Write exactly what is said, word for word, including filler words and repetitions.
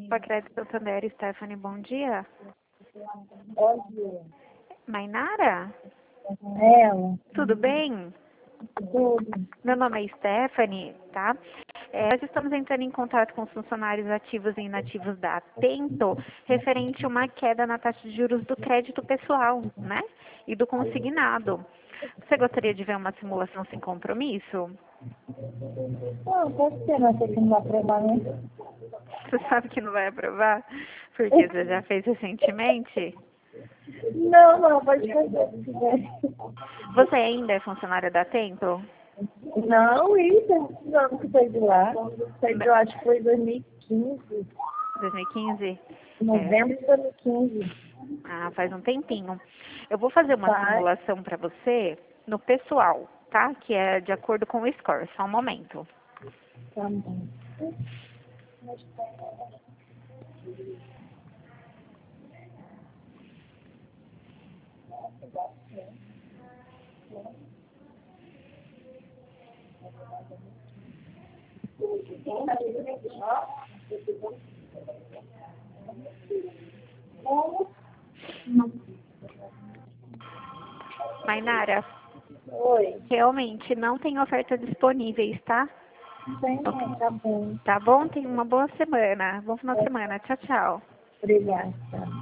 Crédito Santander, Stephanie, bom dia. Bom dia. Mainara, Ela, tudo bem? tudo. Meu nome é Stephanie, tá? É, nós estamos entrando em contato com os funcionários ativos e inativos da Atento, referente a uma queda na taxa de juros do crédito pessoal, né? E do consignado. Você gostaria de ver uma simulação sem compromisso? Não, pode ser, mas você que não vai aprovar, né? Você sabe que não vai aprovar? Porque você já fez recentemente? Não, não, pode fazer se quiser. Você ainda é funcionária da Atento? Não, isso, não, que foi de lá. Foi de lá, acho que foi em dois mil e quinze. dois mil e quinze? É. Novembro de dois mil e quinze. Ah, faz um tempinho. Eu vou fazer uma Faz. simulação para você no pessoal, tá? Que é de acordo com o score. Só um momento. Tá bom. Mainara, Oi. realmente não tem ofertas disponíveis, tá? Tem, não, tá bom. Tá bom? Tenha uma boa semana. Bom final de semana. Tchau, tchau. Obrigada.